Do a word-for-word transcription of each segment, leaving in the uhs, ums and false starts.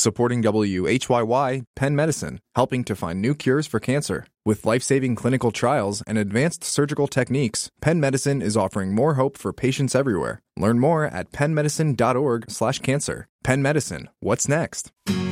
Supporting W H Y Y, Penn Medicine, helping to find new cures for cancer. With life-saving clinical trials and advanced surgical techniques, Penn Medicine is offering more hope for patients everywhere. Learn more at pennmedicine.org slash cancer. Penn Medicine, what's next?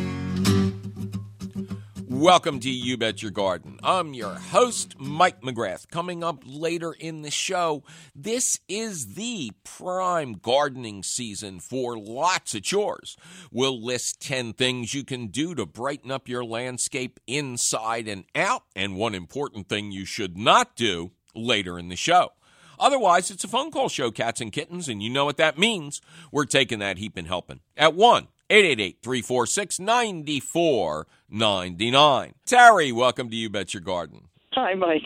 Welcome to You Bet Your Garden. I'm your host, Mike McGrath. Coming up later in the show, this is the prime gardening season for lots of chores. We'll list ten things you can do to brighten up your landscape inside and out, and one important thing you should not do later in the show. Otherwise, it's a phone call show, cats and kittens, and you know what that means. We're taking that heap and helping. At one eight eight eight, three four six, nine four nine nine. Terry, welcome to You Bet Your Garden. Hi, Mike.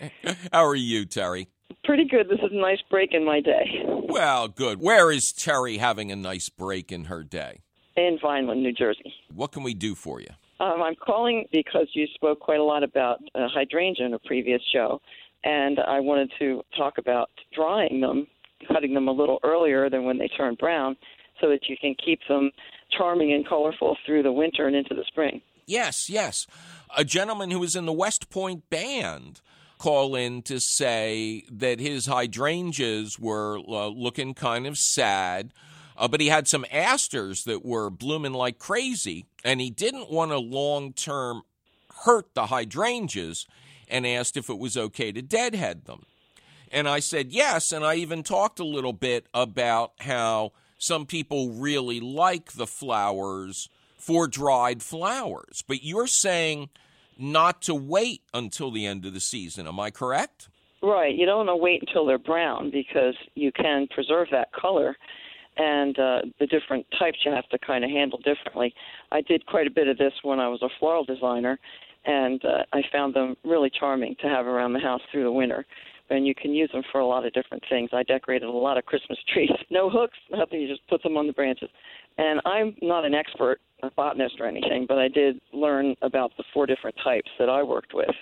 How are you, Terry? Pretty good. This is a nice break in my day. Well, good. Where is Terry having a nice break in her day? In Vineland, New Jersey. What can we do for you? Um, I'm calling because you spoke quite a lot about uh, hydrangea in a previous show, and I wanted to talk about drying them, cutting them a little earlier than when they turn brown, so that you can keep them charming and colorful through the winter and into the spring. Yes, yes. A gentleman who was in the West Point band called in to say that his hydrangeas were uh, looking kind of sad, uh, but he had some asters that were blooming like crazy, and he didn't want to long-term hurt the hydrangeas and asked if it was okay to deadhead them. And I said yes, and I even talked a little bit about how some people really like the flowers for dried flowers. But you're saying not to wait until the end of the season. Am I correct? Right. You don't want to wait until they're brown because you can preserve that color. And uh, the different types you have to kind of handle differently. I did quite a bit of this when I was a floral designer, and uh, I found them really charming to have around the house through the winter. And you can use them for a lot of different things. I decorated a lot of Christmas trees. No hooks, nothing. You just put them on the branches. And I'm not an expert, a botanist or anything, but I did learn about the four different types that I worked with.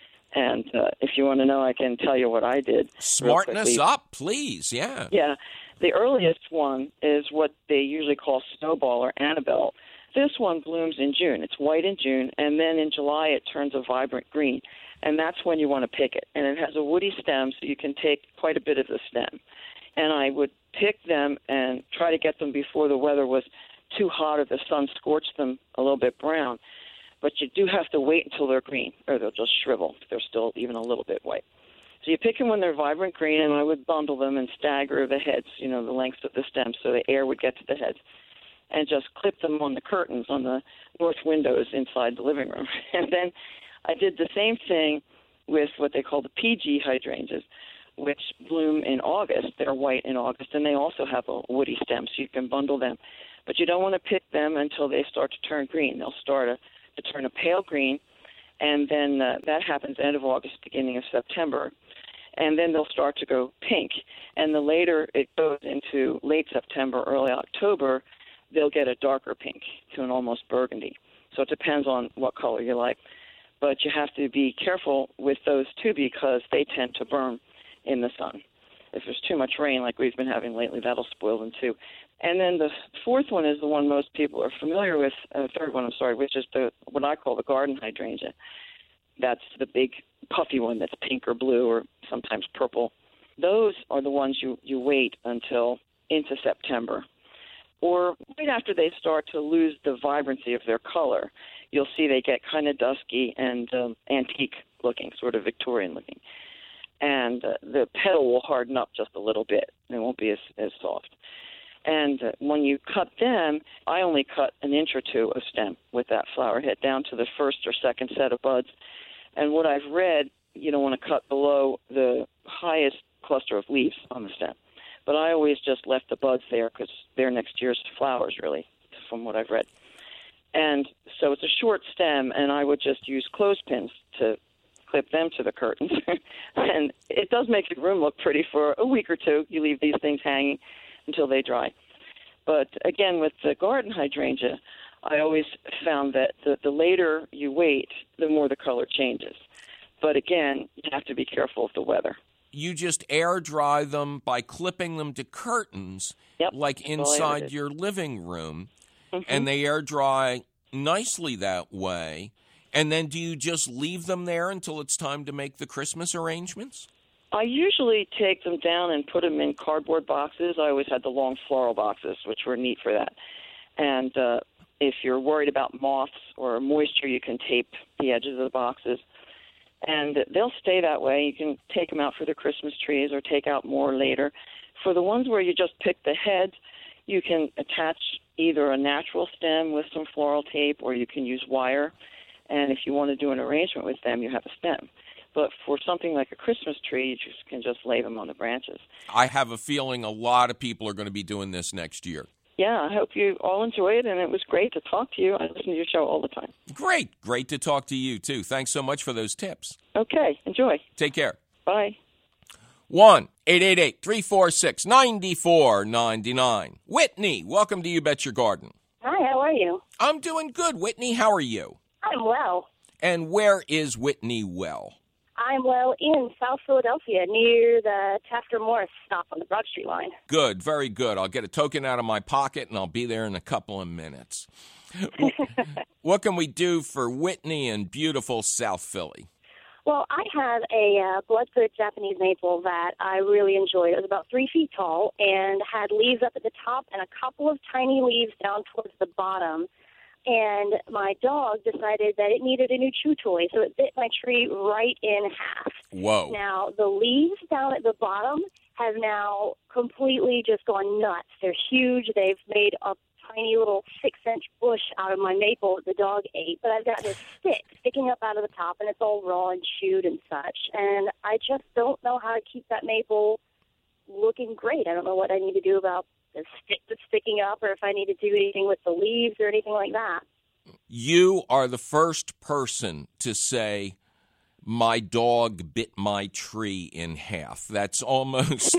And uh, if you want to know, I can tell you what I did. Smarten us up, please. Yeah. Yeah. The earliest one is what they usually call snowball or Annabelle. This one blooms in June. It's white in June, and then in July it turns a vibrant green. And that's when you want to pick it. And it has a woody stem, so you can take quite a bit of the stem. And I would pick them and try to get them before the weather was too hot or the sun scorched them a little bit brown. But you do have to wait until they're green, or they'll just shrivel if they're still even a little bit white. So you pick them when they're vibrant green, and I would bundle them and stagger the heads, you know, the lengths of the stems so the air would get to the heads, and just clip them on the curtains on the north windows inside the living room. And then I did the same thing with what they call the P G hydrangeas, which bloom in August. They're white in August, and they also have a woody stem, so you can bundle them. But you don't want to pick them until they start to turn green. They'll start a, to turn a pale green, and then uh, that happens end of August, beginning of September. And then they'll start to go pink. And the later it goes into late September, early October, they'll get a darker pink to an almost burgundy. So it depends on what color you like. But you have to be careful with those, too, because they tend to burn in the sun. If there's too much rain, like we've been having lately, that'll spoil them, too. And then the fourth one is the one most people are familiar with, uh, third one, I'm sorry, which is the what I call the garden hydrangea. That's the big puffy one that's pink or blue or sometimes purple. Those are the ones you, you wait until into September. Or right after they start to lose the vibrancy of their color, you'll see they get kind of dusky and um, antique looking, sort of Victorian looking. And uh, the petal will harden up just a little bit. It won't be as, as soft. And uh, when you cut them, I only cut an inch or two of stem with that flower head down to the first or second set of buds. And what I've read, you don't want to cut below the highest cluster of leaves on the stem. But I always just left the buds there because they're next year's flowers, really, from what I've read. And so it's a short stem, and I would just use clothespins to clip them to the curtains. And it does make your room look pretty for a week or two. You leave these things hanging until they dry. But again, with the garden hydrangea, I always found that the, the later you wait, the more the color changes. But again, you have to be careful of the weather. You just air dry them by clipping them to curtains, yep, like inside your living room. Mm-hmm. and they air dry nicely that way. And then do you just leave them there until it's time to make the Christmas arrangements? I usually take them down and put them in cardboard boxes. I always had the long floral boxes, which were neat for that. And uh, if you're worried about moths or moisture, you can tape the edges of the boxes. And they'll stay that way. You can take them out for the Christmas trees or take out more later. For the ones where you just pick the head, you can attach either a natural stem with some floral tape or you can use wire. And if you want to do an arrangement with them, you have a stem. But for something like a Christmas tree, you just can just lay them on the branches. I have a feeling a lot of people are going to be doing this next year. Yeah, I hope you all enjoy it, and it was great to talk to you. I listen to your show all the time. Great. Great to talk to you, too. Thanks so much for those tips. Okay, enjoy. Take care. Bye. one eight eight eight, three four six, nine four nine nine. Whitney, welcome to You Bet Your Garden. Hi, how are you? I'm doing good. Whitney, how are you? I'm well. And where is Whitney well? I'm well in South Philadelphia near the Tasker Morris stop on the Broad Street line. Good, very good. I'll get a token out of my pocket, and I'll be there in a couple of minutes. What can we do for Whitney in beautiful South Philly? Well, I have a uh, blood-good Japanese maple that I really enjoyed. It was about three feet tall and had leaves up at the top and a couple of tiny leaves down towards the bottom. And my dog decided that it needed a new chew toy, so it bit my tree right in half. Whoa. Now, the leaves down at the bottom have now completely just gone nuts. They're huge. They've made a tiny little six-inch bush out of my maple that the dog ate. But I've got this stick sticking up out of the top, and it's all raw and chewed and such. And I just don't know how to keep that maple looking great. I don't know what I need to do about the stick that's sticking up, or if I need to do anything with the leaves or anything like that. You are the first person to say, my dog bit my tree in half. That's almost...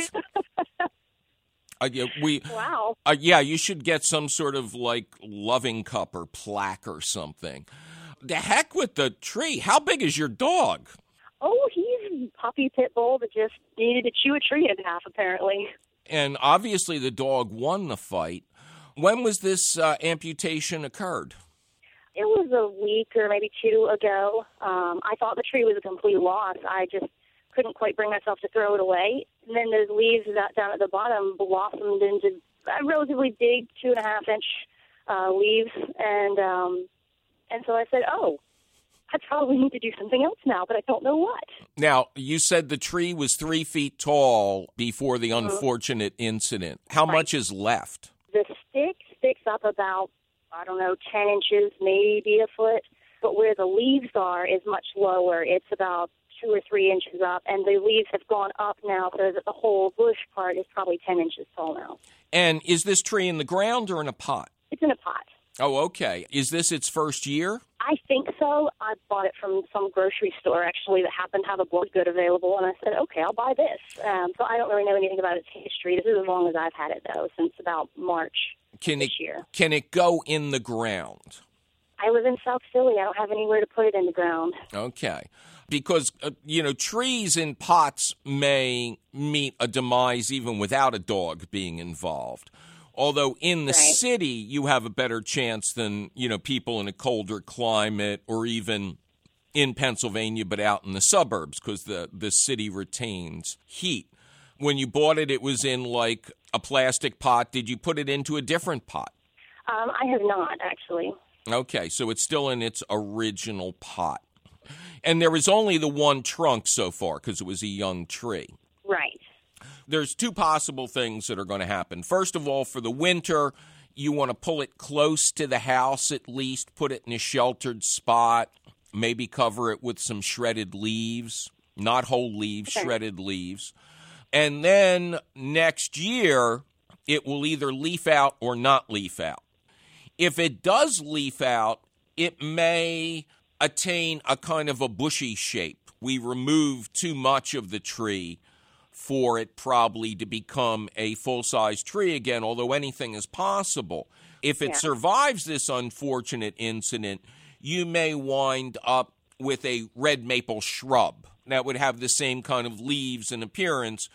uh, yeah, we, wow. Uh, yeah, you should get some sort of, like, loving cup or plaque or something. The heck with the tree. How big is your dog? Oh, he's a puppy pit bull that just needed to chew a tree in half, apparently. And obviously the dog won the fight. When was this uh, amputation occurred? It was a week or maybe two ago. Um, I thought the tree was a complete loss. I just couldn't quite bring myself to throw it away. And then those leaves that down at the bottom blossomed into a relatively big two and a half inch uh, leaves. And um, and so I said, oh, I probably need to do something else now, but I don't know what. Now, you said the tree was three feet tall before the unfortunate mm-hmm. incident. How right. much is left? The stick sticks up about, I don't know, ten inches, maybe a foot. But where the leaves are is much lower. It's about two or three inches up, and the leaves have gone up now so that the whole bush part is probably ten inches tall now. And is this tree in the ground or in a pot? It's in a pot. Oh, okay. Is this its first year? I think so. I bought it from some grocery store, actually, that happened to have a blood good available, and I said, okay, I'll buy this. Um, so I don't really know anything about its history. This is as long as I've had it, though, since about March can this it, year. Can it go in the ground? I live in South Philly. I don't have anywhere to put it in the ground. Okay. Because, uh, you know, trees in pots may meet a demise even without a dog being involved. Although in the right. city, you have a better chance than, you know, people in a colder climate or even in Pennsylvania, but out in the suburbs because the, the city retains heat. When you bought it, it was in like a plastic pot. Did you put it into a different pot? Um, I have not, actually. Okay, so it's still in its original pot. And there was only the one trunk so far because it was a young tree. Right. There's two possible things that are going to happen. First of all, for the winter, you want to pull it close to the house at least, put it in a sheltered spot, maybe cover it with some shredded leaves, not whole leaves, okay. shredded leaves. And then next year, it will either leaf out or not leaf out. If it does leaf out, it may attain a kind of a bushy shape. We remove too much of the tree for it probably to become a full-size tree again, although anything is possible. If it yeah. survives this unfortunate incident, you may wind up with a red maple shrub that would have the same kind of leaves and appearance,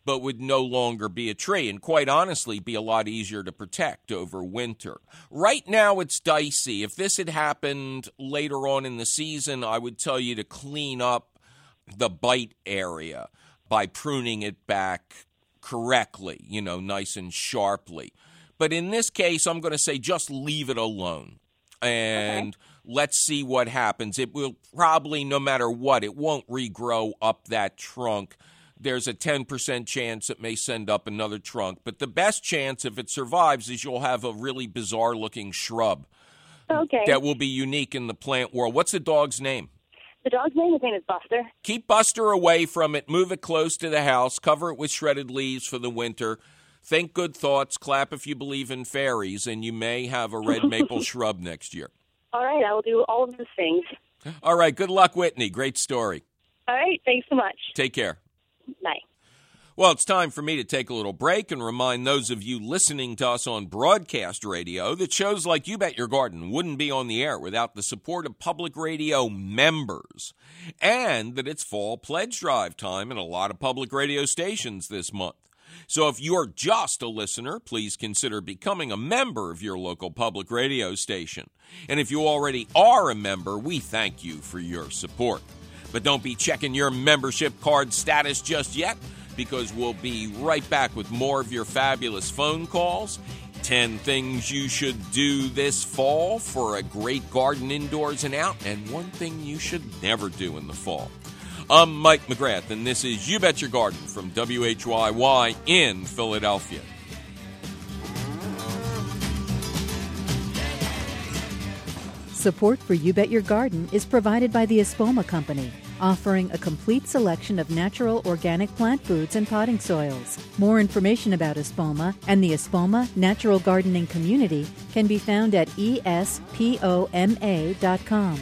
but would no longer be a tree and quite honestly be a lot easier to protect over winter. Right now it's dicey. If this had happened later on in the season, I would tell you to clean up the bite area by pruning it back correctly, you know, nice and sharply. But in this case, I'm going to say just leave it alone and okay. Let's see what happens. It will probably, no matter what, it won't regrow up that trunk. There's a ten percent chance it may send up another trunk. But the best chance, if it survives, is you'll have a really bizarre-looking shrub okay. that will be unique in the plant world. What's the dog's name? The dog's name, his name is Buster. Keep Buster away from it. Move it close to the house. Cover it with shredded leaves for the winter. Think good thoughts. Clap if you believe in fairies, and you may have a red maple shrub next year. All right, I will do all of those things. All right, good luck, Whitney. Great story. All right, thanks so much. Take care. Bye. Well, it's time for me to take a little break and remind those of you listening to us on broadcast radio that shows like You Bet Your Garden wouldn't be on the air without the support of public radio members, and that it's fall pledge drive time in a lot of public radio stations this month. So if you're just a listener, please consider becoming a member of your local public radio station. And if you already are a member, we thank you for your support. But don't be checking your membership card status just yet, because we'll be right back with more of your fabulous phone calls, ten things you should do this fall for a great garden indoors and out, and one thing you should never do in the fall. I'm Mike McGrath, and this is You Bet Your Garden from W H Y Y in Philadelphia. Support for You Bet Your Garden is provided by the Espoma Company, offering a complete selection of natural organic plant foods and potting soils. More information about Espoma and the Espoma Natural Gardening Community can be found at E S P O M A dot com.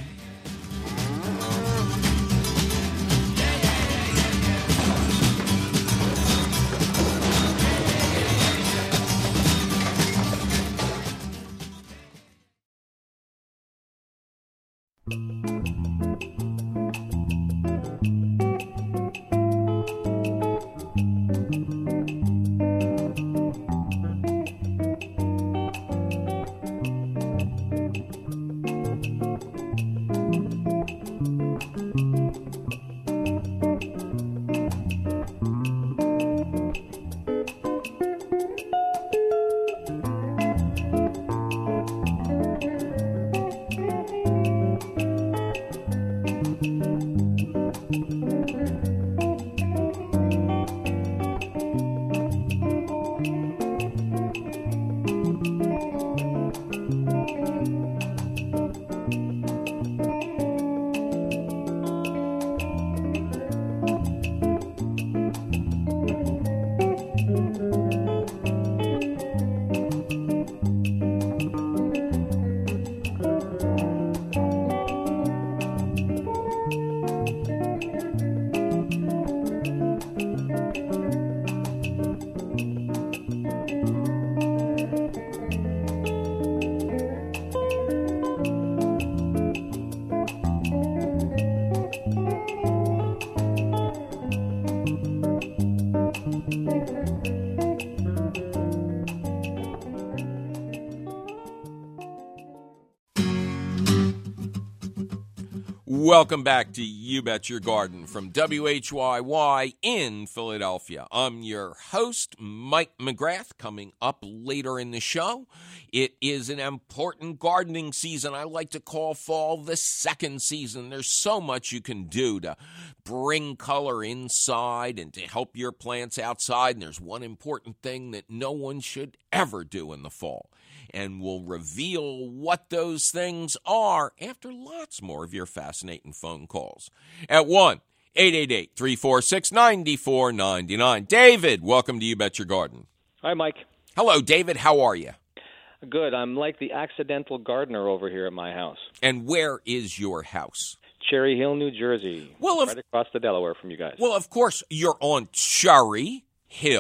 Welcome back to You Bet Your Garden from W H Y Y in Philadelphia. I'm your host, Mike McGrath. Coming up later in the show, it is an important gardening season. I like to call fall the second season. There's so much you can do to bring color inside and to help your plants outside. And there's one important thing that no one should ever do in the fall. And we'll reveal what those things are after lots more of your fascinating phone calls. At one eight eight eight, three four six, nine four nine nine. David, welcome to You Bet Your Garden. Hi, Mike. Hello, David. How are you? Good. I'm like the accidental gardener over here at my house. And where is your house? Cherry Hill, New Jersey. Well, right across the Delaware from you guys. Well, of course, you're on Cherry Hill,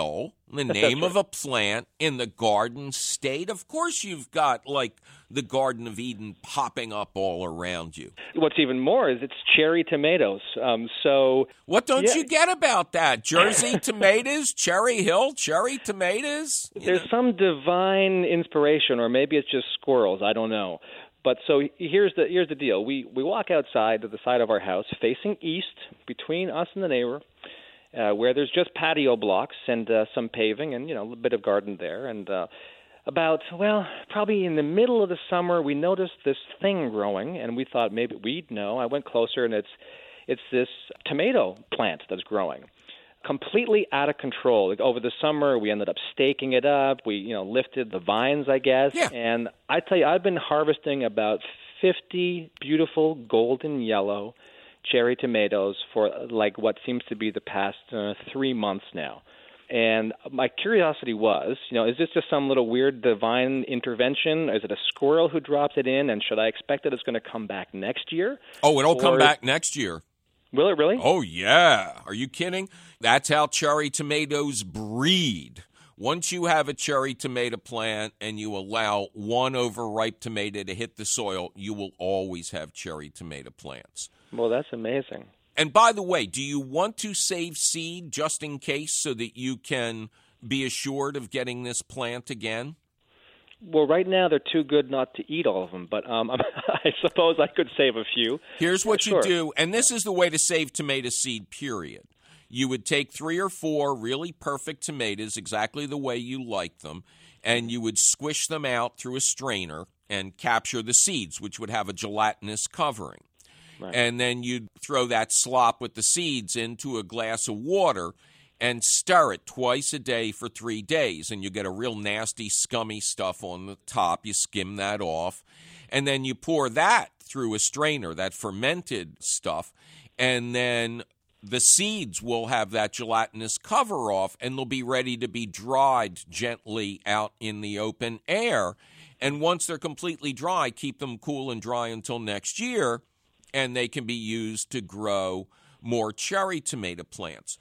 the name of a plant in the Garden State. Of course you've got, like, the Garden of Eden popping up all around you. What's even more is it's cherry tomatoes. Um, so What don't yeah. you get about that? Jersey tomatoes, Cherry Hill, cherry tomatoes? You There's know. some divine inspiration, or maybe it's just squirrels. I don't know. But so here's the here's the deal. We we walk outside to the side of our house, facing east, between us and the neighbor, uh, where there's just patio blocks and uh, some paving, and you know a little bit of garden there. And uh, about well, probably in the middle of the summer, we noticed this thing growing, and we thought maybe we'd know. I went closer, and it's it's this tomato plant that's growing. Completely out of control. Like over the summer, we ended up staking it up. We, you know, lifted the vines, I guess. Yeah. And I tell you, I've been harvesting about fifty beautiful golden yellow cherry tomatoes for like what seems to be the past uh, three months now. And my curiosity was, you know, is this just some little weird divine intervention? Is it a squirrel who dropped it in? And should I expect that it's going to come back next year? Oh, it'll Or- come back next year. Will it really? Oh, yeah. Are you kidding? That's how cherry tomatoes breed. Once you have a cherry tomato plant and you allow one overripe tomato to hit the soil, you will always have cherry tomato plants. Well, that's amazing. And by the way, do you want to save seed just in case so that you can be assured of getting this plant again? Well, right now they're too good not to eat all of them, but um, I suppose I could save a few. Here's what Sure. you do, and this is the way to save tomato seed, period. You would take three or four really perfect tomatoes, exactly the way you like them, and you would squish them out through a strainer and capture the seeds, which would have a gelatinous covering. Right. And then you'd throw that slop with the seeds into a glass of water and stir it twice a day for three days. And you get a real nasty, scummy stuff on the top. You skim that off. And then you pour that through a strainer, that fermented stuff. And then the seeds will have that gelatinous cover off, and they'll be ready to be dried gently out in the open air. And once they're completely dry, keep them cool and dry until next year, and they can be used to grow more cherry tomato plants.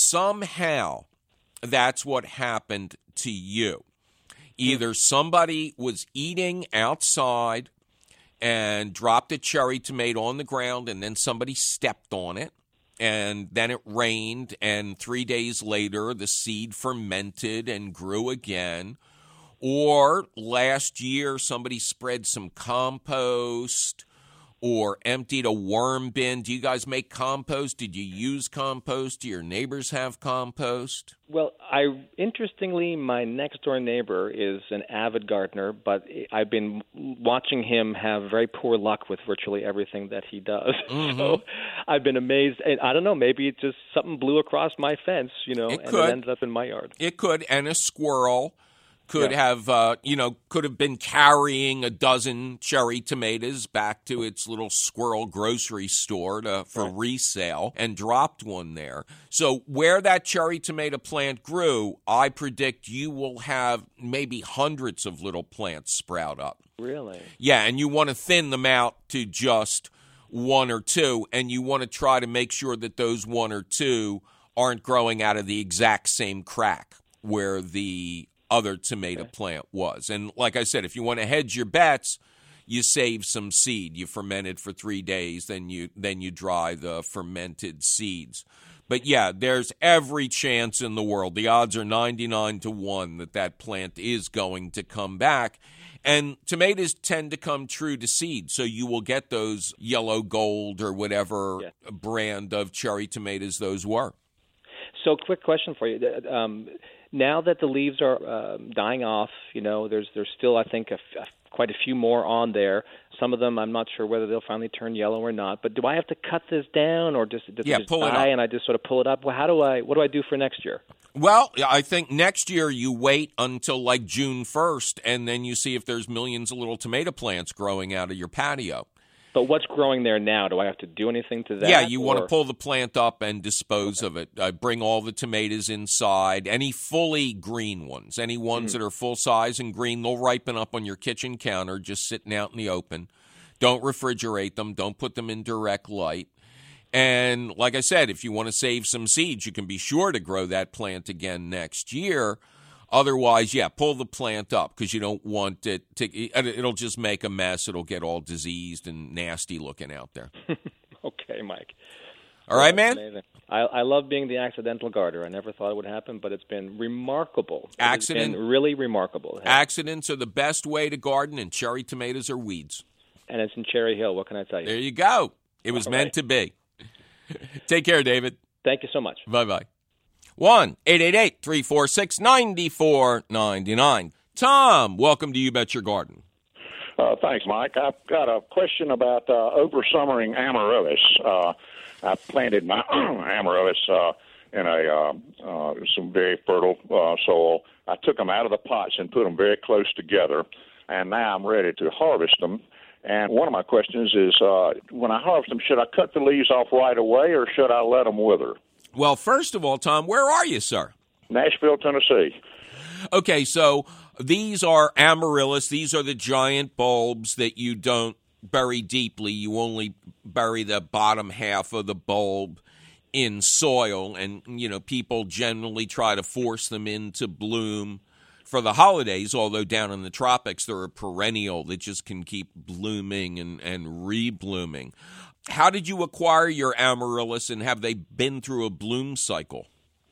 Somehow, that's what happened to you. Either somebody was eating outside and dropped a cherry tomato on the ground, and then somebody stepped on it, and then it rained, and three days later the seed fermented and grew again. Or last year somebody spread some compost or emptied a worm bin. Do you guys make compost? Did you use compost? Do your neighbors have compost? Well, I interestingly, my next-door neighbor is an avid gardener, but I've been watching him have very poor luck with virtually everything that he does. Mm-hmm. So I've been amazed. And I don't know, maybe it just something blew across my fence, you know, It and could. it ended up in my yard. It could, and a squirrel could Yeah. have, uh, you know, could have been carrying a dozen cherry tomatoes back to its little squirrel grocery store to, for Right. resale and dropped one there. So where that cherry tomato plant grew, I predict you will have maybe hundreds of little plants sprout up. Really? Yeah, and you want to thin them out to just one or two, and you want to try to make sure that those one or two aren't growing out of the exact same crack where the other tomato plant was. And like I said, if you want to hedge your bets, you save some seed. You ferment it for three days, then you then you dry the fermented seeds. But yeah, there's every chance in the world. The odds are ninety-nine to one that that plant is going to come back. And tomatoes tend to come true to seed, so you will get those yellow gold or whatever Yeah. brand of cherry tomatoes those were. So, quick question for you. Um, now that the leaves are um, dying off, you know, there's there's still, I think, a, a, quite a few more on there. Some of them, I'm not sure whether they'll finally turn yellow or not. But do I have to cut this down, or just does Yeah, it just pull it die up. and I just sort of pull it up? Well, how do I? What do I do for next year? Well, I think next year you wait until like June first, and then you see if there's millions of little tomato plants growing out of your patio. But what's growing there now? Do I have to do anything to that? Yeah, you want to or- pull the plant up and dispose of it. Uh, bring all the tomatoes inside, any fully green ones, any ones Hmm. that are full size and green, they'll ripen up on your kitchen counter just sitting out in the open. Don't refrigerate them. Don't put them in direct light. And like I said, if you want to save some seeds, you can be sure to grow that plant again next year. Otherwise, yeah, pull the plant up because you don't want it to – it'll just make a mess. It'll get all diseased and nasty looking out there. Okay, Mike. All right, man? I, I love being the accidental gardener. I never thought it would happen, but it's been remarkable. Accident, it's been really remarkable. Accidents are the best way to garden, and cherry tomatoes are weeds. And it's in Cherry Hill. What can I tell you? There you go. It was All meant right. to be. Take care, David. Thank you so much. Bye-bye. one eight eight eight, three four six, nine four nine nine. Tom, welcome to You Bet Your Garden. Uh, thanks, Mike. I've got a question about uh, over-summering amaryllis. Uh, I planted my amaryllis uh, in a uh, uh, some very fertile uh, soil. I took them out of the pots and put them very close together, and now I'm ready to harvest them. And one of my questions is, uh, when I harvest them, should I cut the leaves off right away or should I let them wither? Well, first of all, Tom, where are you, sir? Nashville, Tennessee. Okay, so these are amaryllis. These are the giant bulbs that you don't bury deeply. You only bury the bottom half of the bulb in soil. And, you know, people generally try to force them into bloom for the holidays, although down in the tropics they're a perennial that just can keep blooming and, and re-blooming. How did you acquire your amaryllis, and have they been through a bloom cycle?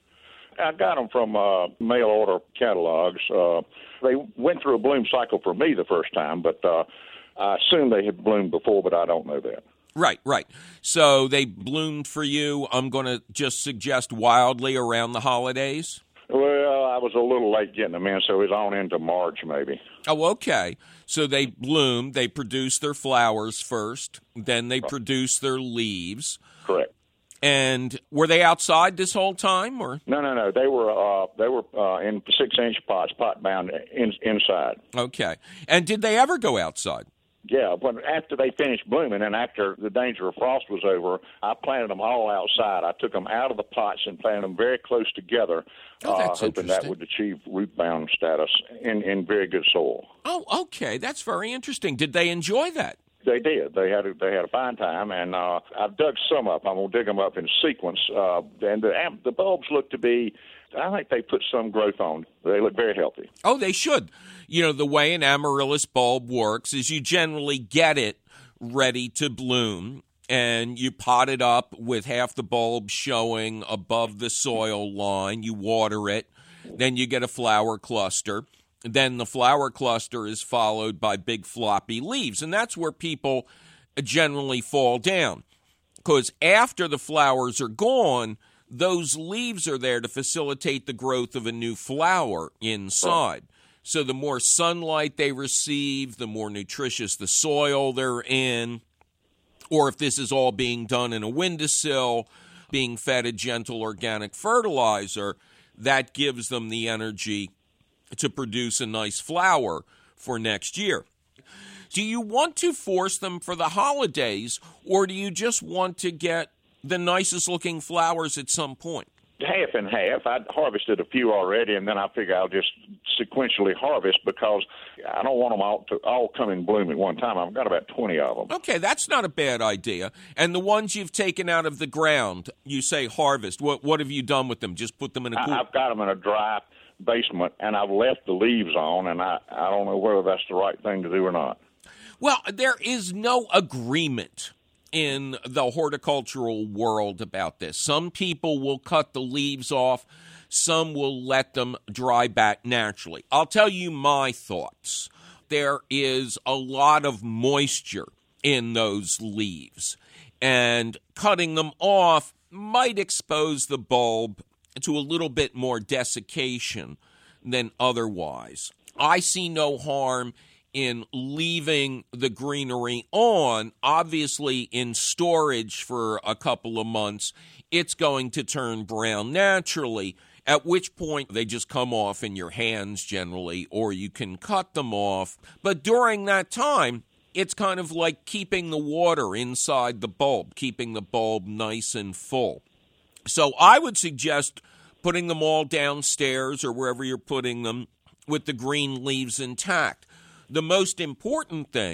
I got them from uh, mail order catalogs. Uh, they went through a bloom cycle for me the first time, but uh, I assume they had bloomed before, but I don't know that. Right, right. So they bloomed for you, I'm going to just suggest wildly around the holidays? Well, I was a little late getting them in, so it was on into March maybe. Oh, okay. So they bloomed, they produced their flowers first, then they produced their leaves. Correct. And were they outside this whole time, or? No, no, no. They were uh, they were uh, in six-inch pots, pot bound in, inside. Okay. And did they ever go outside? Yeah, when after they finished blooming and after the danger of frost was over, I planted them all outside. I took them out of the pots and planted them very close together, Oh, that's uh, hoping that interesting. would achieve root-bound status in, in very good soil. Oh, okay. That's very interesting. Did they enjoy that? They did. They had a, they had a fine time, and uh, I've dug some up. I'm gonna dig them up in sequence, uh, and the the bulbs look to be. I think they put some growth on. They look very healthy. Oh, they should. You know, the way an amaryllis bulb works is you generally get it ready to bloom, and you pot it up with half the bulb showing above the soil line. You water it. Then you get a flower cluster. Then the flower cluster is followed by big floppy leaves, and that's where people generally fall down. Because after the flowers are gone, those leaves are there to facilitate the growth of a new flower inside. So the more sunlight they receive, the more nutritious the soil they're in. Or if this is all being done in a windowsill, being fed a gentle organic fertilizer, that gives them the energy to produce a nice flower for next year. Do you want to force them for the holidays, or do you just want to get the nicest looking flowers at some point? Half and half. I harvested a few already, and then I figure I'll just sequentially harvest because I don't want them all to all come in bloom at one time. I've got about twenty of them. Okay, that's not a bad idea. And the ones you've taken out of the ground, you say harvest. What what have you done with them? Just put them in a cooler? I, I've got them in a dry basement, and I've left the leaves on, and I, I don't know whether that's the right thing to do or not. Well, there is no agreement in the horticultural world about this. Some people will cut the leaves off. Some will let them dry back naturally. I'll tell you my thoughts. There is a lot of moisture in those leaves, and cutting them off might expose the bulb to a little bit more desiccation than otherwise. I see no harm in leaving the greenery on. Obviously, in storage for a couple of months, it's going to turn brown naturally, at which point they just come off in your hands generally, or you can cut them off. But during that time, it's kind of like keeping the water inside the bulb, keeping the bulb nice and full. So I would suggest putting them all downstairs or wherever you're putting them with the green leaves intact. The most important thing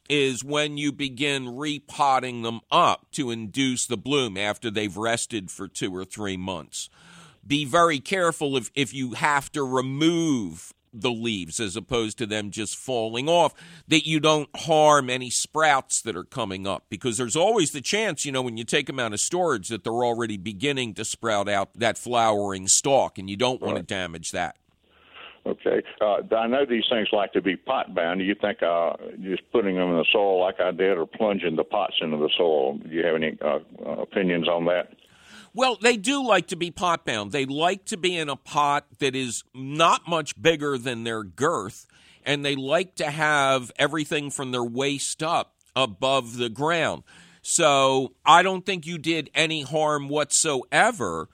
is when you begin repotting them up to induce the bloom after they've rested for two or three months. Be very careful if, if you have to remove the leaves as opposed to them just falling off, that you don't harm any sprouts that are coming up, because there's always the chance, you know, when you take them out of storage that they're already beginning to sprout out that flowering stalk, and you don't want to damage that. Okay. Uh, I know these things like to be pot bound. Do you think uh, just putting them in the soil like I did, or plunging the pots into the soil? Do you have any uh, uh, opinions on that? Well, they do like to be pot bound. They like to be in a pot that is not much bigger than their girth, and they like to have everything from their waist up above the ground. So I don't think you did any harm whatsoever,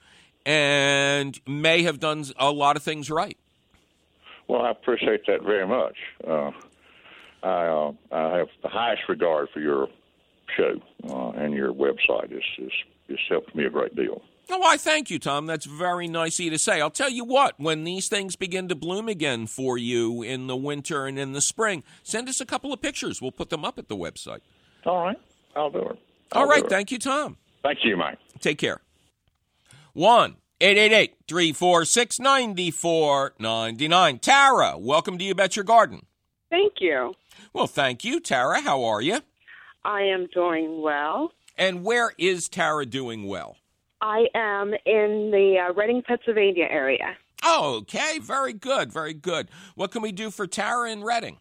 and may have done a lot of things right. Well, I appreciate that very much. Uh, I, uh, I have the highest regard for your show uh, and your website. It's, it's, it's helped me a great deal. Oh, I thank you, Tom. That's very nice of you to say. I'll tell you what, when these things begin to bloom again for you in the winter and in the spring, send us a couple of pictures. We'll put them up at the website. All right. I'll do it. I'll All right. it. Thank you, Tom. Thank you, Mike. Take care. one eight eight eight, three four six, nine four nine nine. Tara, welcome to You Bet Your Garden. Thank you. Well, thank you, Tara. How are you? I am doing well. And where is Tara doing well? I am in the uh, Reading, Pennsylvania area. Oh, okay. Very good. Very good. What can we do for Tara in Reading?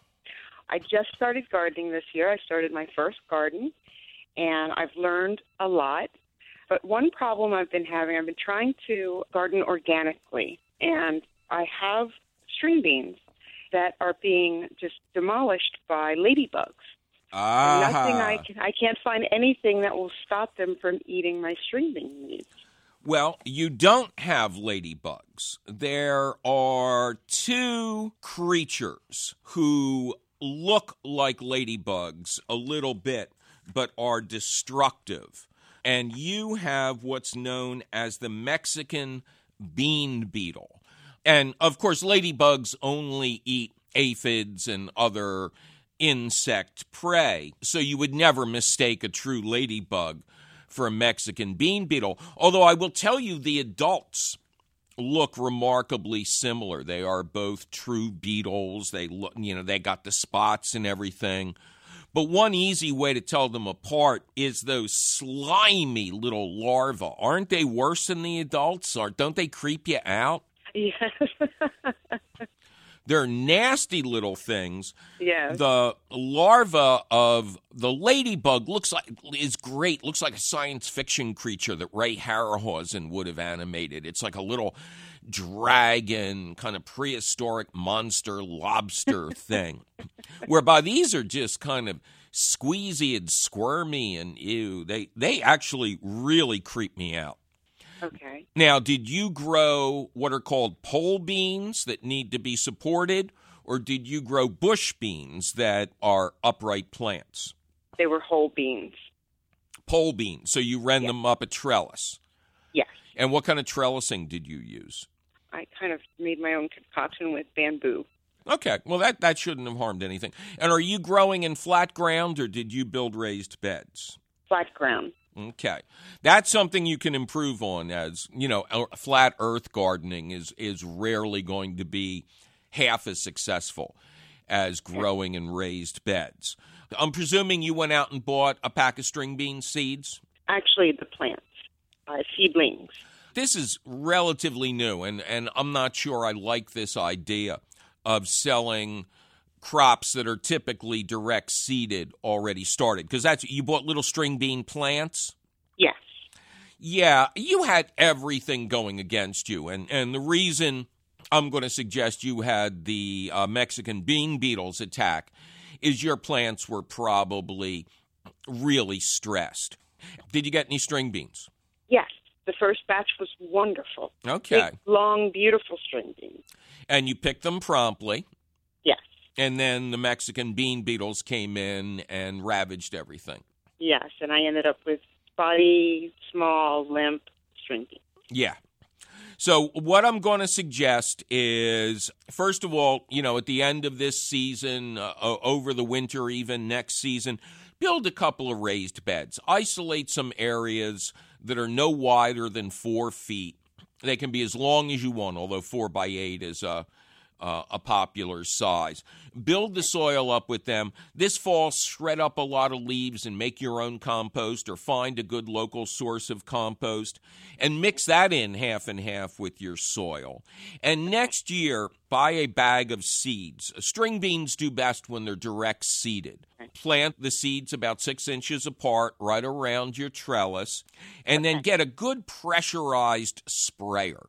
I just started gardening this year. I started my first garden, and I've learned a lot. But one problem I've been having, I've been trying to garden organically, and I have string beans that are being just demolished by ladybugs. Ah. Nothing I can, I can't find anything that will stop them from eating my string beans. Well, you don't have ladybugs. There are two creatures who look like ladybugs a little bit, but are destructive. And you have what's known as the Mexican bean beetle. And, of course, ladybugs only eat aphids and other insect prey, so you would never mistake a true ladybug for a Mexican bean beetle. Although I will tell you, the adults look remarkably similar. They are both true beetles. They look, you know, they got the spots and everything. But one easy way to tell them apart is those slimy little larvae. Aren't they worse than the adults? Or don't they creep you out? Yes. They're nasty little things. Yes. The larva of the ladybug looks like is great. Looks like a science fiction creature that Ray Harryhausen would have animated. It's like a little dragon, kind of prehistoric monster lobster thing. Whereby these are just kind of squeezy and squirmy and ew. They they actually really creep me out. Okay. Now, did you grow what are called pole beans that need to be supported, or did you grow bush beans that are upright plants? They were whole beans. Pole beans. So you ran Yes. them up a trellis. Yes. And what kind of trellising did you use? I kind of made my own concoction with bamboo. Okay. Well, that, that shouldn't have harmed anything. And are you growing in flat ground, or did you build raised beds? Flat ground. Okay. That's something you can improve on, as, you know, flat earth gardening is, is rarely going to be half as successful as growing in raised beds. I'm presuming you went out and bought a pack of string bean seeds? Actually, the plants, uh, seedlings. This is relatively new, and, and I'm not sure I like this idea of selling crops that are typically direct seeded already started, because that's you bought little string bean plants. Yes. Yeah, you had everything going against you, and and the reason I'm going to suggest you had the uh, Mexican bean beetles attack is your plants were probably really stressed. Did you get any string beans? Yes. The first batch was wonderful. Okay. Big, long, beautiful string beans. And you picked them promptly. Yes. And then the Mexican bean beetles came in and ravaged everything. Yes, and I ended up with spotty, small, limp string beans. Yeah. So what I'm going to suggest is, first of all, you know, at the end of this season, uh, over the winter, even next season, build a couple of raised beds. Isolate some areas that are no wider than four feet. They can be as long as you want, although four by eight is a, uh, a popular size. Build the soil up with them. This fall, shred up a lot of leaves and make your own compost, or find a good local source of compost and mix that in half and half with your soil. And next year, buy a bag of seeds. String beans do best when they're direct seeded. Plant the seeds about six inches apart right around your trellis, and then get a good pressurized sprayer.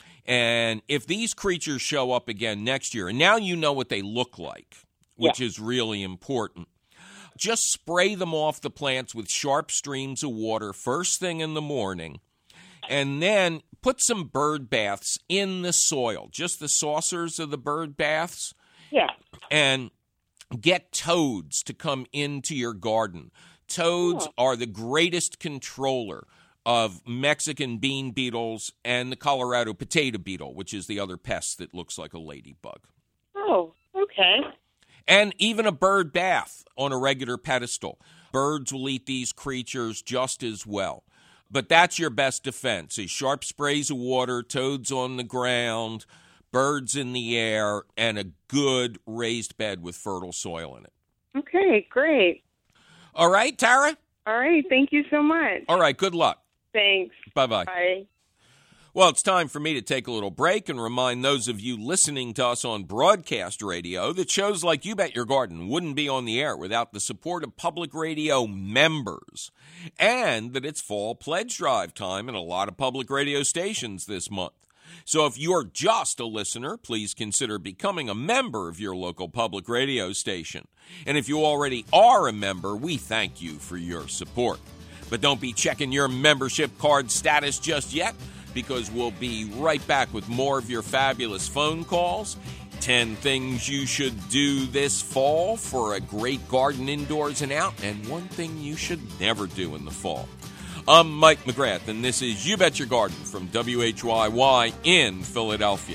And if these creatures show up again next year, and now you know what they look like, which yeah. is really important, just spray them off the plants with sharp streams of water first thing in the morning, and then put some bird baths in the soil, just the saucers of the bird baths. Yeah. And get toads to come into your garden. Toads oh. are the greatest controller of Mexican bean beetles and the Colorado potato beetle, which is the other pest that looks like a ladybug. Oh, okay. And even a bird bath on a regular pedestal. Birds will eat these creatures just as well. But that's your best defense, is sharp sprays of water, toads on the ground, birds in the air, and a good raised bed with fertile soil in it. Okay, great. All right, Tara? All right, thank you so much. All right, good luck. Thanks. Bye-bye. Bye. Well, it's time for me to take a little break and remind those of you listening to us on broadcast radio that shows like You Bet Your Garden wouldn't be on the air without the support of public radio members, and that it's fall pledge drive time in a lot of public radio stations this month. So if you're just a listener, please consider becoming a member of your local public radio station. And if you already are a member, we thank you for your support. But don't be checking your membership card status just yet, because we'll be right back with more of your fabulous phone calls. ten things you should do this fall for a great garden indoors and out, and one thing you should never do in the fall. I'm Mike McGrath, and this is You Bet Your Garden from W H Y Y in Philadelphia.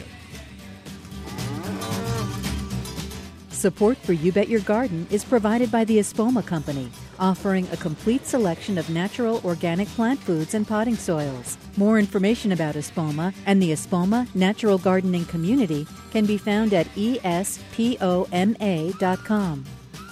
Support for You Bet Your Garden is provided by the Espoma Company, offering a complete selection of natural organic plant foods and potting soils. More information about Espoma and the Espoma Natural Gardening Community can be found at E S P O M A dot com.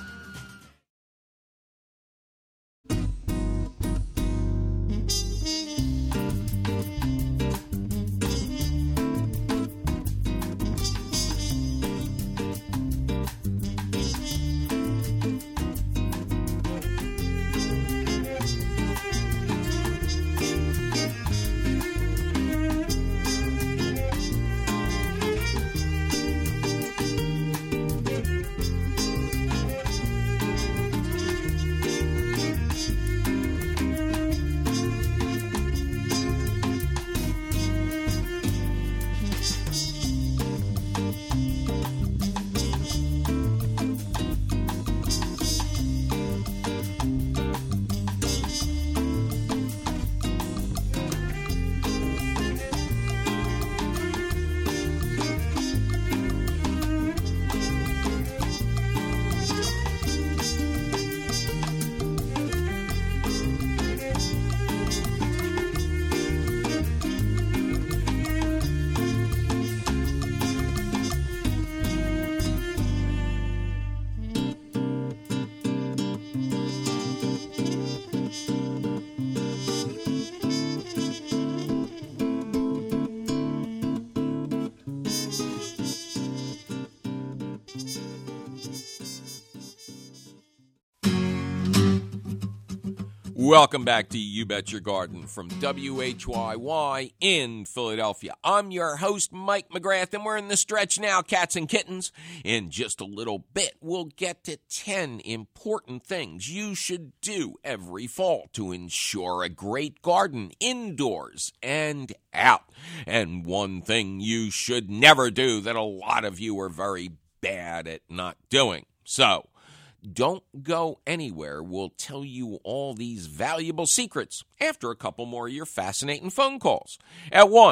Welcome back to You Bet Your Garden from W H Y Y in Philadelphia. I'm your host, Mike McGrath, and we're in the stretch now, cats and kittens. In just a little bit, we'll get to ten important things you should do every fall to ensure a great garden indoors and out. And one thing you should never do that a lot of you are very bad at not doing. So, don't go anywhere. We'll tell you all these valuable secrets after a couple more of your fascinating phone calls. At one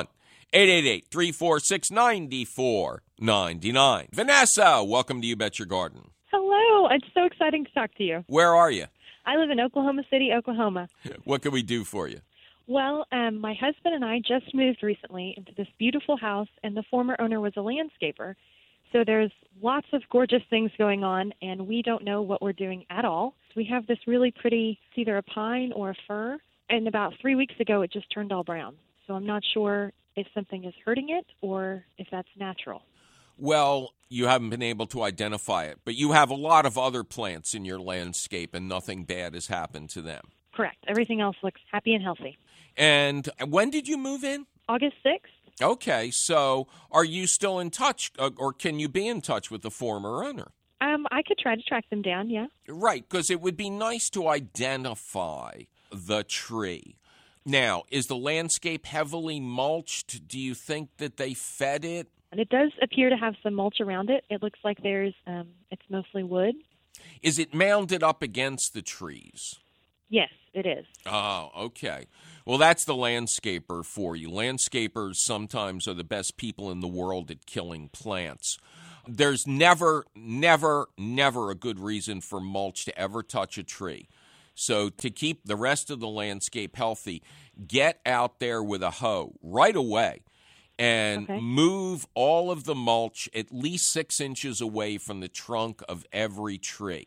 eight eight eight, three four six, nine four nine nine. Vanessa, welcome to You Bet Your Garden. Hello. It's so exciting to talk to you. Where are you? I live in Oklahoma City, Oklahoma. What can we do for you? Well, um, my husband and I just moved recently into this beautiful house, and the former owner was a landscaper. So there's lots of gorgeous things going on, and we don't know what we're doing at all. We have this really pretty, it's either a pine or a fir, and about three weeks ago it just turned all brown. So I'm not sure if something is hurting it or if that's natural. Well, you haven't been able to identify it, but you have a lot of other plants in your landscape, and nothing bad has happened to them. Correct. Everything else looks happy and healthy. And when did you move in? August sixth. Okay, so are you still in touch, uh, or can you be in touch with the former owner? Um, I could try to track them down, yeah. Right, because it would be nice to identify the tree. Now, is the landscape heavily mulched? Do you think that they fed it? And it does appear to have some mulch around it. It looks like there's, um, it's mostly wood. Is it mounded up against the trees? Yes, it is. Oh, okay. Well, that's the landscaper for you. Landscapers sometimes are the best people in the world at killing plants. There's never, never, never a good reason for mulch to ever touch a tree. So to keep the rest of the landscape healthy, get out there with a hoe right away and okay. move all of the mulch at least six inches away from the trunk of every tree.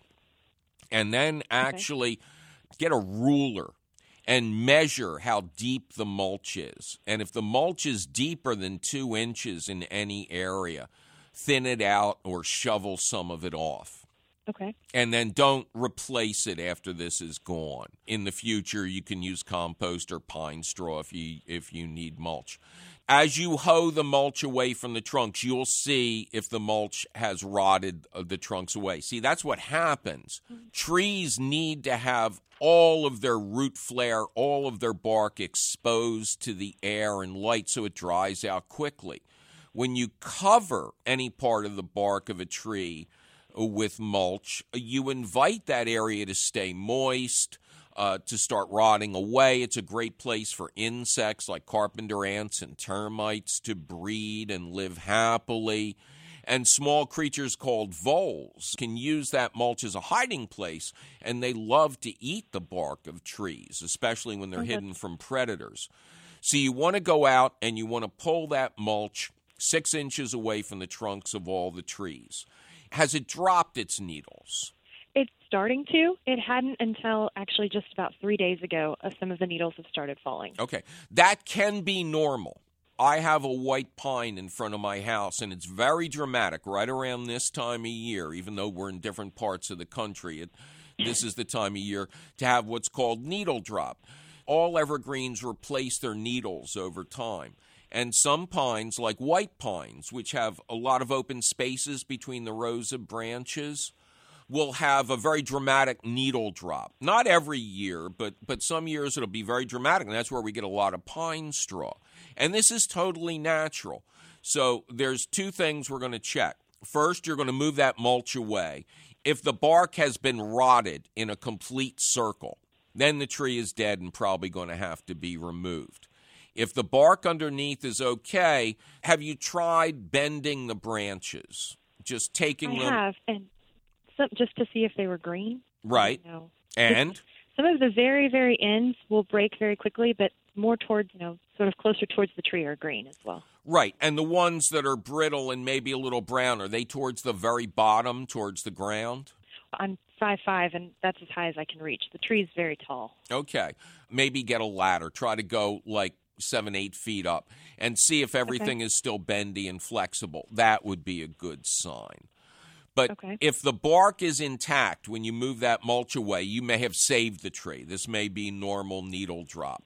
And then actually okay. get a ruler and measure how deep the mulch is. And if the mulch is deeper than two inches in any area, thin it out or shovel some of it off. Okay. And then don't replace it after this is gone. In the future, you can use compost or pine straw if you if you need mulch. As you hoe the mulch away from the trunks, you'll see if the mulch has rotted the trunks away. See, that's what happens. Mm-hmm. Trees need to have all of their root flare, all of their bark exposed to the air and light so it dries out quickly. When you cover any part of the bark of a tree with mulch, you invite that area to stay moist, uh, to start rotting away. It's a great place for insects like carpenter ants and termites to breed and live happily. And small creatures called voles can use that mulch as a hiding place, and they love to eat the bark of trees, especially when they're mm-hmm. hidden from predators. So you want to go out and you want to pull that mulch six inches away from the trunks of all the trees. Has it dropped its needles? It's starting to. It hadn't until actually just about three days ago. Uh, some of the needles have started falling. Okay. That can be normal. I have a white pine in front of my house, and it's very dramatic right around this time of year, even though we're in different parts of the country. It, this is the time of year to have what's called needle drop. All evergreens replace their needles over time. And some pines, like white pines, which have a lot of open spaces between the rows of branches, will have a very dramatic needle drop. Not every year, but, but some years it'll be very dramatic, and that's where we get a lot of pine straw. And this is totally natural. So there's two things we're going to check. First, you're going to move that mulch away. If the bark has been rotted in a complete circle, then the tree is dead and probably going to have to be removed. If the bark underneath is okay, have you tried bending the branches? Just taking I them... I have, and some, just to see if they were green. Right. You know. And? Some of the very, very ends will break very quickly, but more towards, you know, sort of closer towards the tree are green as well. Right. And the ones that are brittle and maybe a little brown, are they towards the very bottom, towards the ground? I'm five five, and that's as high as I can reach. The tree is very tall. Okay. Maybe get a ladder. Try to go like seven, eight feet up and see if everything okay. is still bendy and flexible. That would be a good sign. But okay. if the bark is intact when you move that mulch away, you may have saved the tree. This may be normal needle drop.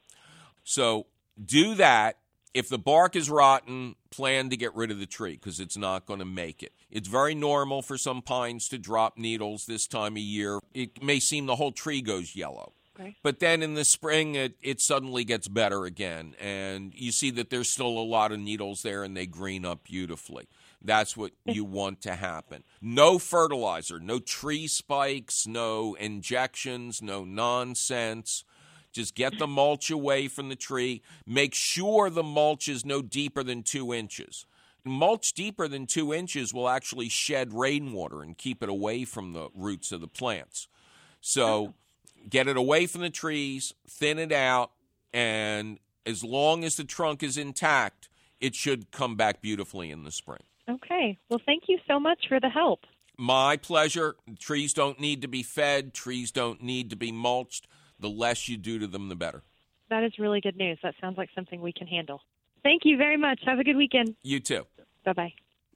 So do that. If the bark is rotten, plan to get rid of the tree because it's not going to make it. It's very normal for some pines to drop needles this time of year. It may seem the whole tree goes yellow. Okay. But then in the spring, it, it suddenly gets better again. And you see that there's still a lot of needles there, and they green up beautifully. That's what you want to happen. No fertilizer, no tree spikes, no injections, no nonsense. Just get the mulch away from the tree. Make sure the mulch is no deeper than two inches. Mulch deeper than two inches will actually shed rainwater and keep it away from the roots of the plants. So get it away from the trees, thin it out, and as long as the trunk is intact, it should come back beautifully in the spring. Okay. Well, thank you so much for the help. My pleasure. Trees don't need to be fed. Trees don't need to be mulched. The less you do to them, the better. That is really good news. That sounds like something we can handle. Thank you very much. Have a good weekend. You too. Bye-bye.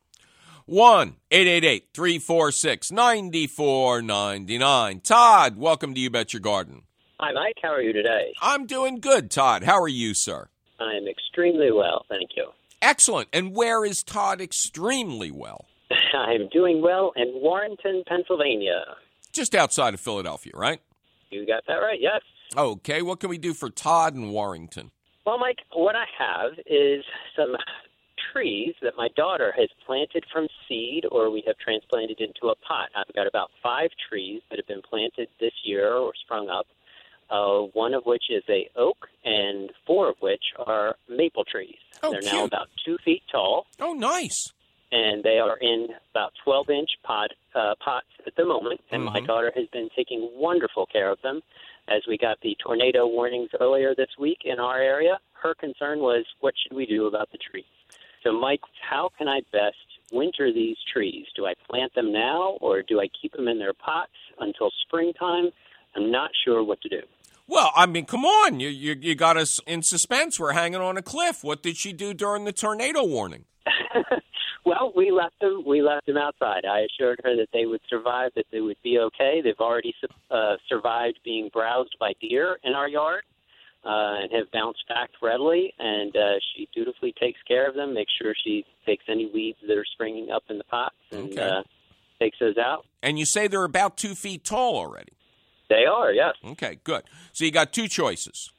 one eight eight eight, three four six, nine four nine nine. Todd, welcome to You Bet Your Garden. Hi, Mike. How are you today? I'm doing good, Todd. How are you, sir? I am extremely well, thank you. Excellent. And where is Todd extremely well? I'm doing well in Warrenton, Pennsylvania. Just outside of Philadelphia, right? You got that right, yes. Okay, what can we do for Todd in Warrenton? Well, Mike, what I have is some trees that my daughter has planted from seed or we have transplanted into a pot. I've got about five trees that have been planted this year or sprung up, uh, one of which is a oak and four of which are maple trees. Oh, They're cute. now about two feet tall. Oh, nice. And they are in about twelve-inch pot, uh, pots at the moment, and Mm-hmm. my daughter has been taking wonderful care of them. As we got the tornado warnings earlier this week in our area, her concern was, what should we do about the trees? So, Mike, how can I best winter these trees? Do I plant them now, or do I keep them in their pots until springtime? I'm not sure what to do. Well, I mean, come on. You, you, you got us in suspense. We're hanging on a cliff. What did she do during the tornado warning? Well, we left them. We left them outside. I assured her that they would survive, that they would be okay. They've already uh, survived being browsed by deer in our yard uh, and have bounced back readily. And uh, she dutifully takes care of them, makes sure she takes any weeds that are springing up in the pots and Okay. uh, takes those out. And you say they're about two feet tall already. They are, yes. Okay, good. So you got two choices.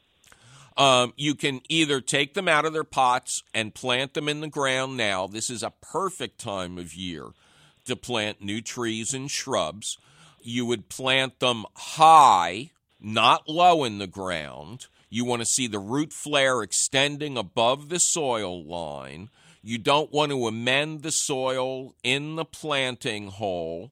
Um, you can either take them out of their pots and plant them in the ground now. This is a perfect time of year to plant new trees and shrubs. You would plant them high, not low in the ground. You want to see the root flare extending above the soil line. You don't want to amend the soil in the planting hole.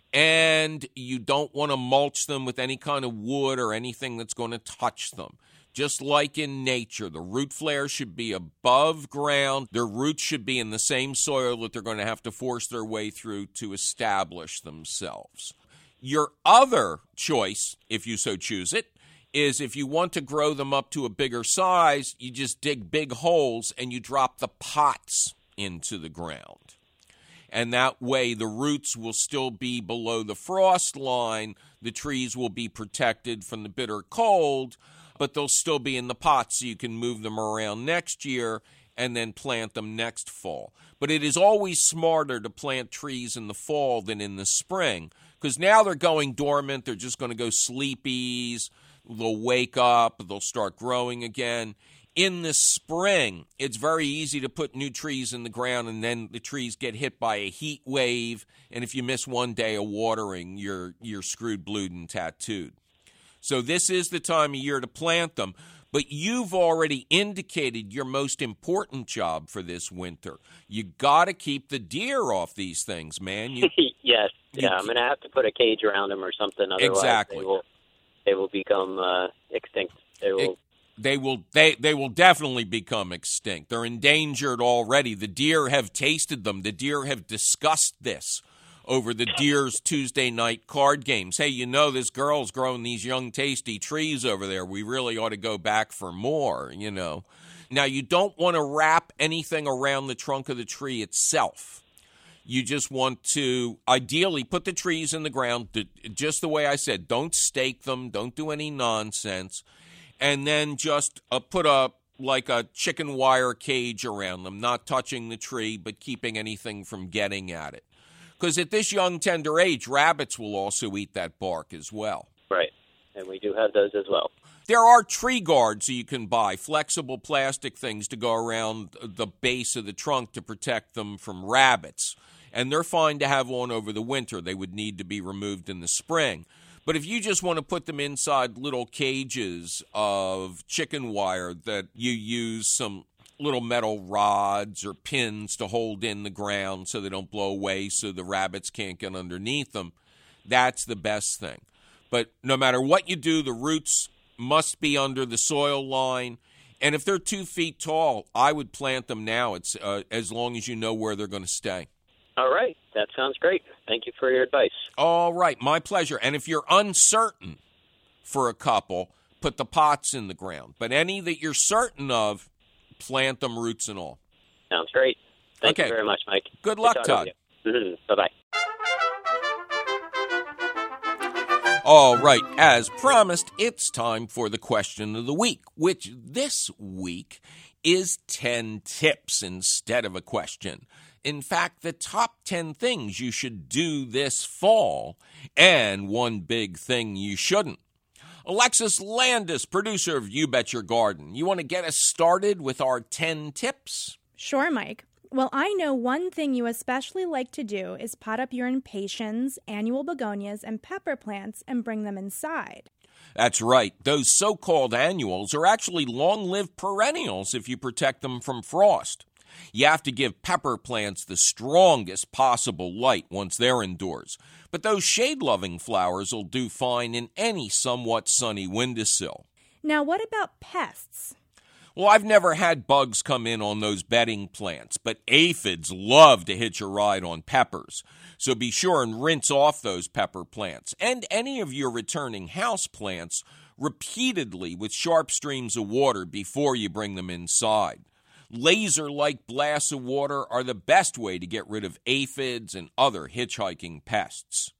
And you don't want to mulch them with any kind of wood or anything that's going to touch them. Just like in nature, the root flare should be above ground. Their roots should be in the same soil that they're going to have to force their way through to establish themselves. Your other choice, if you so choose it, is if you want to grow them up to a bigger size, you just dig big holes and you drop the pots into the ground. And that way the roots will still be below the frost line. The trees will be protected from the bitter cold, but they'll still be in the pot so you can move them around next year and then plant them next fall. But it is always smarter to plant trees in the fall than in the spring because now they're going dormant. They're just going to go sleepies. They'll wake up. They'll start growing again. In the spring, it's very easy to put new trees in the ground and then the trees get hit by a heat wave. And if you miss one day of watering, you're, you're screwed, blued, and tattooed. So this is the time of year to plant them. But you've already indicated your most important job for this winter. You got to keep the deer off these things, man. You, yes. you, Yeah, I'm going to have to put a cage around them or something. Otherwise, exactly. they will, they will become uh, extinct. They will... It, They will they, they will definitely become extinct. They're endangered already. The deer have tasted them. The deer have discussed this over the Deer's Tuesday night card games. Hey, you know, this girl's growing these young, tasty trees over there. We really ought to go back for more, you know. Now, you don't want to wrap anything around the trunk of the tree itself. You just want to ideally put the trees in the ground just the way I said. Don't stake them. Don't do any nonsense. And then just uh, put a like a chicken wire cage around them, not touching the tree, but keeping anything from getting at it. Because at this young, tender age, rabbits will also eat that bark as well. Right, and we do have those as well. There are tree guards you can buy, flexible plastic things to go around the base of the trunk to protect them from rabbits. And they're fine to have on over the winter. They would need to be removed in the spring. But if you just want to put them inside little cages of chicken wire that you use some little metal rods or pins to hold in the ground so they don't blow away so the rabbits can't get underneath them, that's the best thing. But no matter what you do, the roots must be under the soil line. And if they're two feet tall, I would plant them now. It's uh, as long as you know where they're going to stay. All right. That sounds great. Thank you for your advice. All right. My pleasure. And if you're uncertain for a couple, put the pots in the ground. But any that you're certain of, plant them roots and all. Sounds great. Thank okay. you very much, Mike. Good luck, Todd. Mm-hmm. Bye-bye. All right, as promised, it's time for the question of the week, which this week is ten tips instead of a question. In fact, the top ten things you should do this fall, and one big thing you shouldn't. Alexis Landis, producer of You Bet Your Garden, you want to get us started with our ten tips? Sure, Mike. Well, I know one thing you especially like to do is pot up your impatiens, annual begonias, and pepper plants and bring them inside. That's right. Those so-called annuals are actually long-lived perennials if you protect them from frost. You have to give pepper plants the strongest possible light once they're indoors. But those shade-loving flowers will do fine in any somewhat sunny windowsill. Now, what about pests? Well, I've never had bugs come in on those bedding plants, but aphids love to hitch a ride on peppers. So be sure and rinse off those pepper plants and any of your returning house plants repeatedly with sharp streams of water before you bring them inside. Laser-like blasts of water are the best way to get rid of aphids and other hitchhiking pests.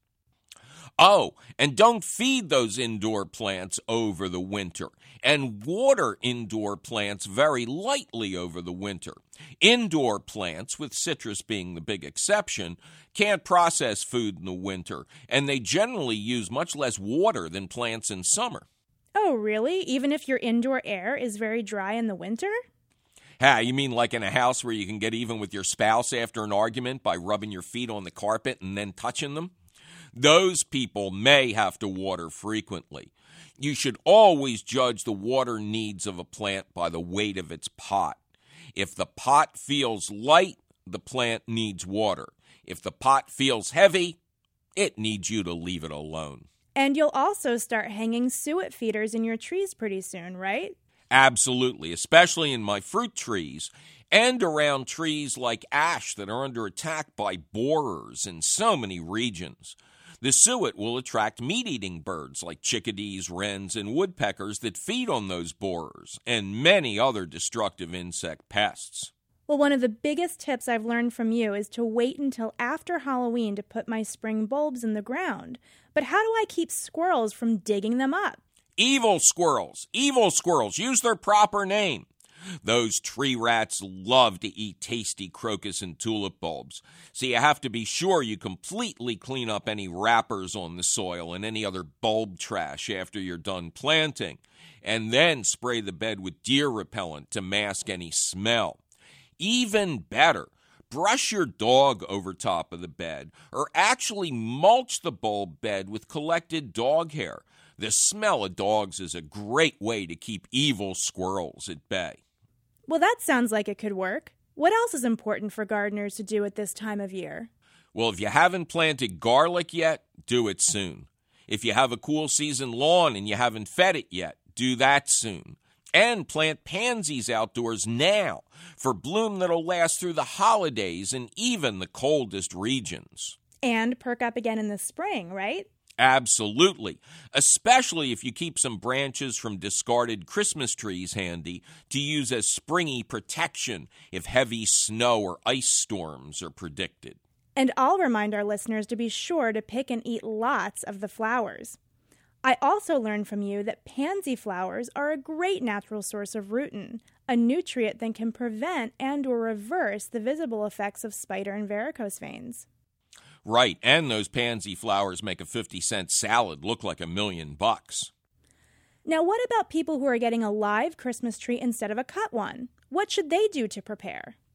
Oh, and don't feed those indoor plants over the winter, and water indoor plants very lightly over the winter. Indoor plants, with citrus being the big exception, can't process food in the winter, and they generally use much less water than plants in summer. Oh, really? Even if your indoor air is very dry in the winter? Ha, you mean like in a house where you can get even with your spouse after an argument by rubbing your feet on the carpet and then touching them? Those people may have to water frequently. You should always judge the water needs of a plant by the weight of its pot. If the pot feels light, the plant needs water. If the pot feels heavy, it needs you to leave it alone. And you'll also start hanging suet feeders in your trees pretty soon, right? Absolutely, especially in my fruit trees and around trees like ash that are under attack by borers in so many regions. The suet will attract meat-eating birds like chickadees, wrens, and woodpeckers that feed on those borers and many other destructive insect pests. Well, one of the biggest tips I've learned from you is to wait until after Halloween to put my spring bulbs in the ground. But how do I keep squirrels from digging them up? Evil squirrels, evil squirrels, use their proper name. Those tree rats love to eat tasty crocus and tulip bulbs, so you have to be sure you completely clean up any wrappers on the soil and any other bulb trash after you're done planting, and then spray the bed with deer repellent to mask any smell. Even better, brush your dog over top of the bed, or actually mulch the bulb bed with collected dog hair. The smell of dogs is a great way to keep evil squirrels at bay. Well, that sounds like it could work. What else is important for gardeners to do at this time of year? Well, if you haven't planted garlic yet, do it soon. If you have a cool season lawn and you haven't fed it yet, do that soon. And plant pansies outdoors now for bloom that'll last through the holidays and even the coldest regions. And perk up again in the spring, right? Absolutely, especially if you keep some branches from discarded Christmas trees handy to use as springy protection if heavy snow or ice storms are predicted. And I'll remind our listeners to be sure to pick and eat lots of the flowers. I also learned from you that pansy flowers are a great natural source of rutin, a nutrient that can prevent and or reverse the visible effects of spider and varicose veins. Right, and those pansy flowers make a fifty cent salad look like a million bucks. Now, what about people who are getting a live Christmas tree instead of a cut one? What should they do to prepare?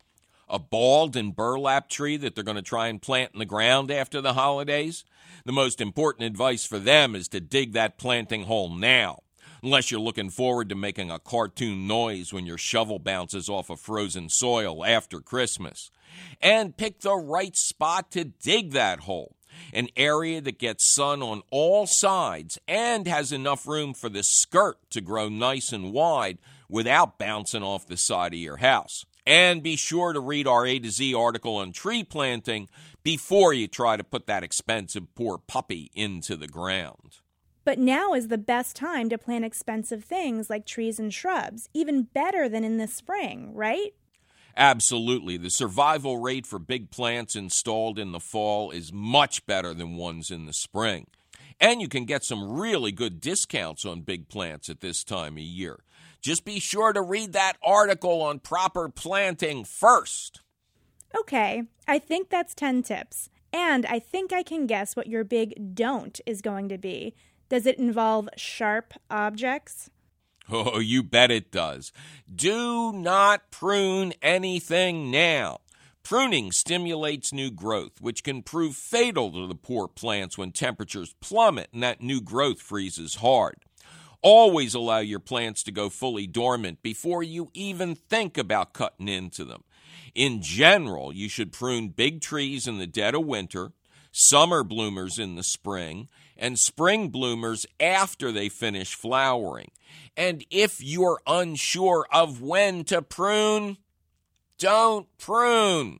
A bald and burlap tree that they're going to try and plant in the ground after the holidays? The most important advice for them is to dig that planting hole now, unless you're looking forward to making a cartoon noise when your shovel bounces off of frozen soil after Christmas. And pick the right spot to dig that hole, an area that gets sun on all sides and has enough room for the skirt to grow nice and wide without bouncing off the side of your house. And be sure to read our A to Z article on tree planting before you try to put that expensive poor puppy into the ground. But now is the best time to plant expensive things like trees and shrubs, even better than in the spring, right? Absolutely. The survival rate for big plants installed in the fall is much better than ones in the spring. And you can get some really good discounts on big plants at this time of year. Just be sure to read that article on proper planting first. Okay, I think that's ten tips. And I think I can guess what your big don't is going to be. Does it involve sharp objects? Oh, you bet it does. Do not prune anything now. Pruning stimulates new growth, which can prove fatal to the poor plants when temperatures plummet and that new growth freezes hard. Always allow your plants to go fully dormant before you even think about cutting into them. In general, you should prune big trees in the dead of winter, summer bloomers in the spring, and spring bloomers after they finish flowering. And if you're unsure of when to prune, don't prune.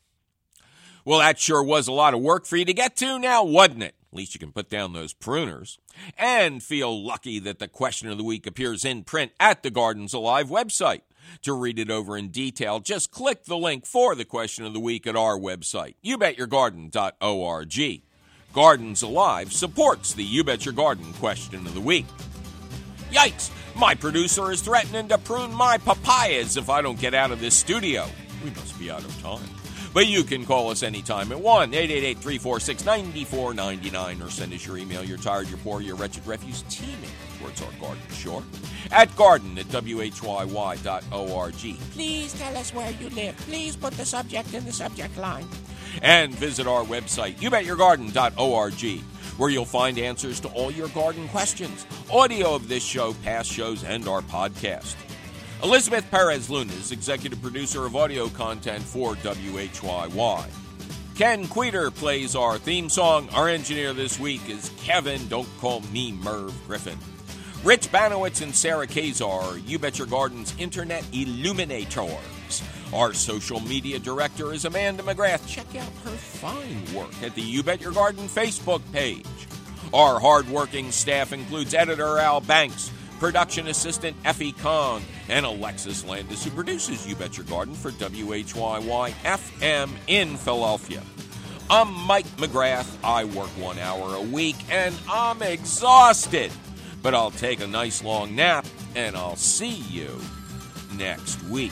Well, that sure was a lot of work for you to get to now, wasn't it? At least you can put down those pruners. And feel lucky that the question of the week appears in print at the Gardens Alive website. To read it over in detail, just click the link for the question of the week at our website, you bet your garden dot org. Gardens Alive supports the You Bet Your Garden question of the week. Yikes! My producer is threatening to prune my papayas if I don't get out of this studio. We must be out of time. But you can call us anytime at one eight eight eight, three four six, nine four nine nine or send us your email. You're tired, you're poor, you're wretched refuse teeming towards our garden shore at garden at W H Y Y dot org. Please tell us where you live. Please put the subject in the subject line. And visit our website, you bet your garden dot org, where you'll find answers to all your garden questions, audio of this show, past shows, and our podcast. Elizabeth Perez Luna is executive producer of audio content for W H Y Y. Ken Queter plays our theme song. Our engineer this week is Kevin, don't call me Merv Griffin. Rich Banowitz and Sarah Kazar are You Bet Your Garden's internet illuminators. Our social media director is Amanda McGrath. Check out her fine work at the You Bet Your Garden Facebook page. Our hardworking staff includes editor Al Banks, production assistant Effie Kong, and Alexis Landis, who produces You Bet Your Garden for W H Y Y F M in Philadelphia. I'm Mike McGrath. I work one hour a week, and I'm exhausted. But I'll take a nice long nap, and I'll see you next week.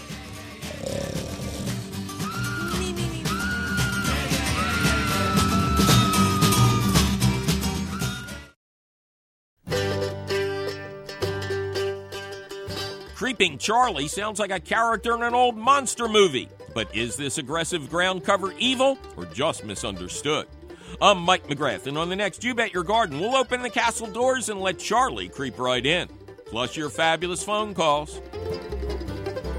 Creeping Charlie sounds like a character in an old monster movie. But is this aggressive ground cover evil or just misunderstood? I'm Mike McGrath, and on the next You Bet Your Garden, we'll open the castle doors and let Charlie creep right in. Plus your fabulous phone calls.